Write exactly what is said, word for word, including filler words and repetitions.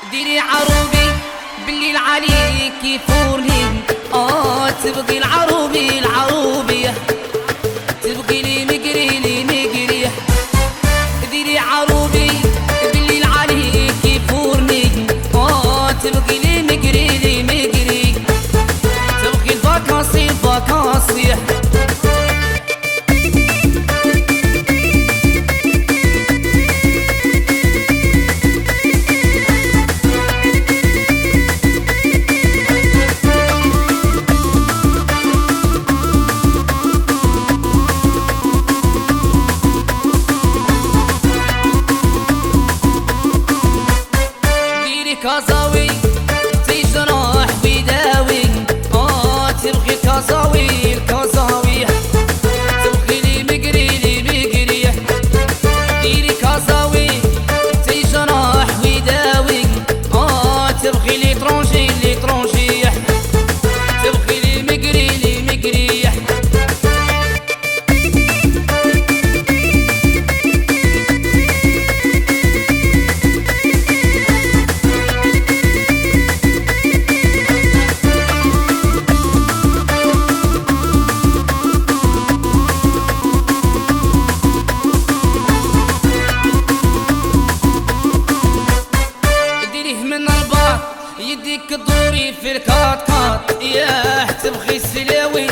ديري عروبي بالليل عليك يفورني. اه تبقي العروبي العروبي تبقي لي مقري لي مقري. ديري عروبي بالليل عليك يفورني. اه تبقي لي مقري لي مقري. تبقي الفاكاسي الفاكاسي. كازاوي تجرح ويداوي. اه تبغي كازاوي الكازاوي تبغي لي مقري لي مقري. ديري كازاوي تجرح ويداوي. اه تبغي لي ترونجي لي ترونجي تبغي لي مقري لي مقري. يديك دوري في الكات كات. ياه تبغي السلاوي